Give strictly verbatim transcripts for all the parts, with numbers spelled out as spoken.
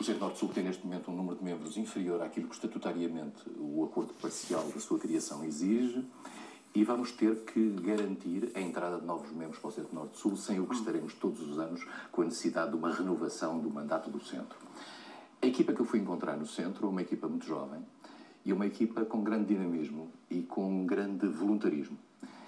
Centro Norte-Sul tem neste momento um número de membros inferior àquilo que estatutariamente o acordo parcial da sua criação exige e vamos ter que garantir a entrada de novos membros para o Centro Norte-Sul, sem o que estaremos todos os anos com a necessidade de uma renovação do mandato do Centro. A equipa que eu fui encontrar no Centro é uma equipa muito jovem e uma equipa com grande dinamismo e com grande voluntarismo.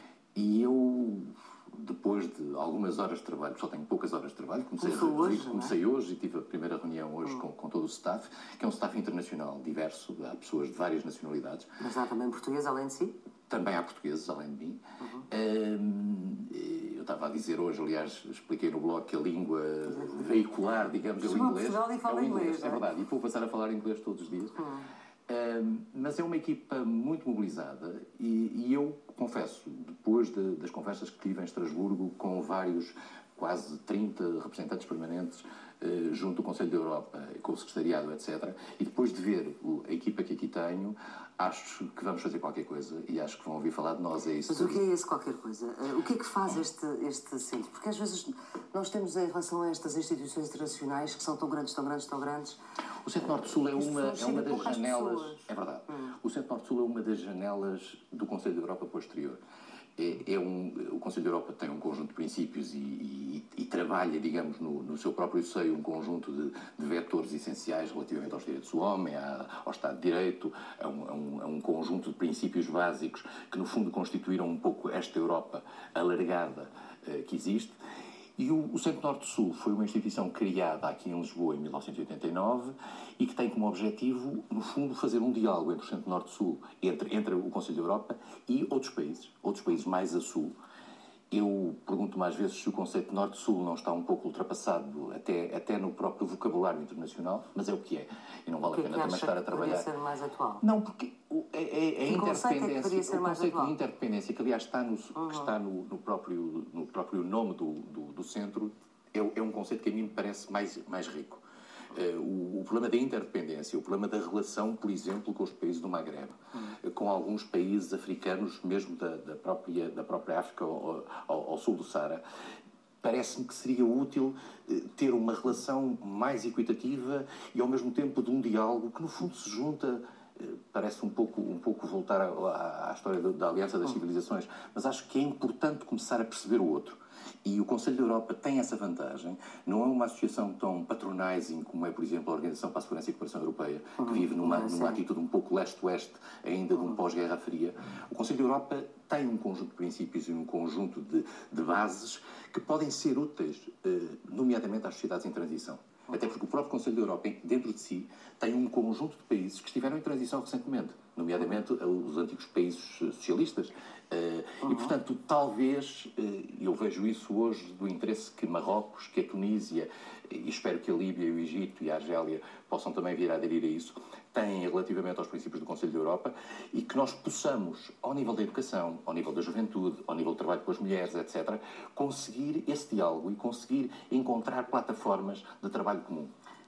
E eu, depois de algumas horas de trabalho, só tenho poucas horas de trabalho, comecei, a, hoje, comecei hoje e tive a primeira reunião hoje hum. com, com todo o staff, que é um staff internacional diverso, há pessoas de várias nacionalidades. Mas há também português além de si? Também há portugueses, além de mim. Uhum. Um, eu estava a dizer hoje, aliás, expliquei no blog que a língua vehicular, digamos, é o inglês. E fala é o inglês, inglês, é verdade. E vou passar a falar inglês todos os dias. Uhum. Um, mas é uma equipa muito mobilizada e, e eu confesso, depois de, das conversas que tive em Estrasburgo com vários, quase trinta representantes permanentes uh, junto do Conselho da Europa, com o Secretariado, etcétera, e depois de ver o, a equipa que aqui tenho, acho que vamos fazer qualquer coisa e acho que vão ouvir falar de nós. É isso. Mas o que é esse qualquer coisa? O que é que faz este, este centro? Porque às vezes nós temos, em relação a estas instituições internacionais que são tão grandes, tão grandes, tão grandes... O Centro Norte-Sul é uma, é uma das janelas... É verdade. Hum. O Centro Norte-Sul é uma das janelas do Conselho da Europa para o exterior. É, é um, o Conselho da Europa tem um conjunto de princípios e, e, e trabalha, digamos, no, no seu próprio seio um conjunto de, de vetores essenciais relativamente aos direitos do homem, à, ao Estado de Direito, a um, a, um, a um conjunto de princípios básicos que, no fundo, constituíram um pouco esta Europa alargada uh, que existe. E o, o Centro Norte-Sul foi uma instituição criada aqui em Lisboa em mil novecentos e oitenta e nove e que tem como objetivo, no fundo, fazer um diálogo entre o Centro Norte-Sul, entre, entre o Conselho da Europa e outros países, outros países mais a sul. Eu pergunto mais vezes se o conceito de Norte-Sul não está um pouco ultrapassado até, até no próprio vocabulário internacional, mas é o que é. E não vale a pena também estar a trabalhar. Que ser mais atual? Não, porque é, é, é a interdependência, é ser o mais conceito atual? de interdependência, que aliás está no, uhum. que está no, no, próprio, no próprio nome do, do, do centro, é, é um conceito que a mim me parece mais, mais rico. Uh, o, o problema da interdependência, o problema da relação, por exemplo, com os países do Magreb, hum. com alguns países africanos, mesmo da, da, própria, da própria África ao, ao, ao sul do Saara, parece-me que seria útil uh, ter uma relação mais equitativa e, ao mesmo tempo, de um diálogo que, no fundo, se junta... Parece um pouco, um pouco voltar à, à história da, da Aliança das Civilizações, mas acho que é importante começar a perceber o outro. E o Conselho da Europa tem essa vantagem. Não é uma associação tão patronizing como é, por exemplo, a Organização para a Segurança e Cooperação Europeia, que vive numa, numa atitude um pouco leste-oeste, ainda de um pós-Guerra Fria. O Conselho da Europa tem um conjunto de princípios e um conjunto de, de bases que podem ser úteis, nomeadamente às sociedades em transição. Até porque o próprio Conselho da Europa, dentro de si, tem um conjunto de países que estiveram em transição recentemente, nomeadamente os antigos países socialistas. Uhum. E, portanto, talvez, eu vejo isso hoje, do interesse que Marrocos, que a Tunísia, e espero que a Líbia, o Egito e a Argélia possam também vir a aderir a isso, têm relativamente aos princípios do Conselho da Europa, e que nós possamos, ao nível da educação, ao nível da juventude, ao nível do trabalho com as mulheres, etcétera, conseguir esse diálogo e conseguir encontrar plataformas de trabalho comum.